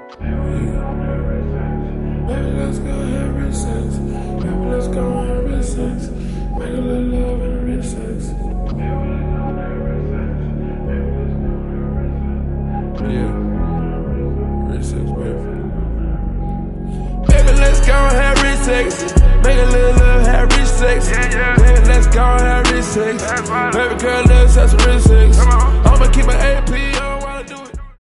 Baby, let's go have rich sex. Baby, let's go have rich sex. Make a little love and rich sex. Yeah, rich sex, baby. Baby, let's go have rich sex. Make a little love, have rich sex. Baby, let's go have rich sex. Baby girl, let's have some rich sex. I'ma keep my AP.